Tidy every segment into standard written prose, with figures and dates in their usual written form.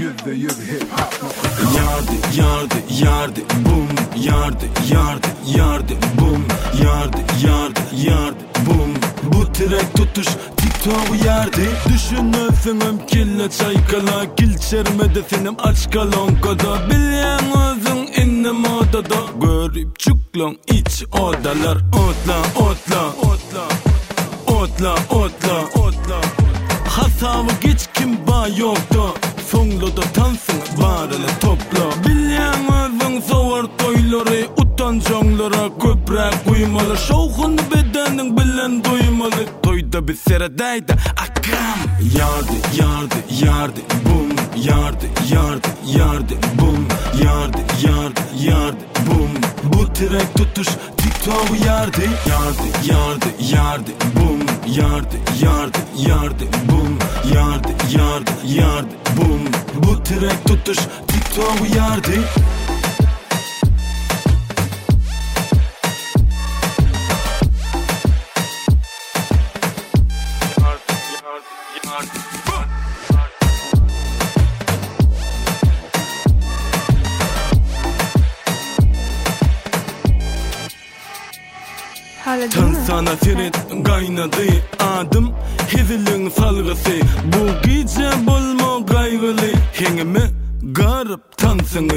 %100 hip hop. Yardı boom. Yardı boom. Yardı boom. Bu trek tutuş TikTok'u yardı. Düşünöfünüm kille çaykala. Kilçermedi senim aç kalon kada. Bilyen özün innem odada. Görüp çuklon iç odalar. Otla. Hasavı geç kim bağ yoktu. Sonlu da tansın varını topla. Bilyen özün soğur toyları. Utancağlara köprek kuymalı. Şoğun bedenin bilen duymalı. Toyda bir seredeydi akam. Yardı boom. Yardı boom. Yardı boom. Bu trek tutuş TikTok'u yardı. Yardı boom. Yardı boom. Yardı boom. Bu trek tutuş TikTok'u yardı. Tan sana firet kaynadı adım hizilin salgısı. Bu gece bulma kaygılı. Hengime garip tansını.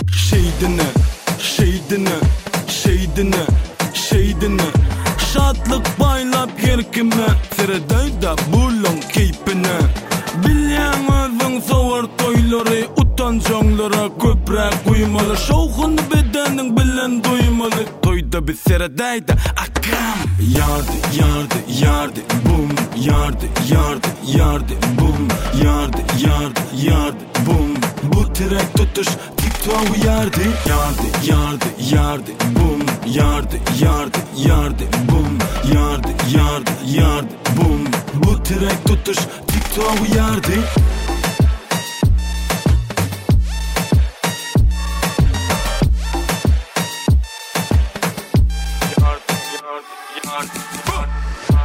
Şeydine şatlık baylap herkime. Seredayda bulun keypine. Bilyen özün soğur toyları. Utancağlara köprek kuymalı. Şoğun bedenin bilen duymalı. Toyda bir seredayda akam. Yardı boom. Yardı boom. Yardı boom. Bu trek tutuş TikTok'u yardı. Yardı boom. Yardı boom. Yardı boom. Bu trek tutuş TikTok'u yardı. Yardı.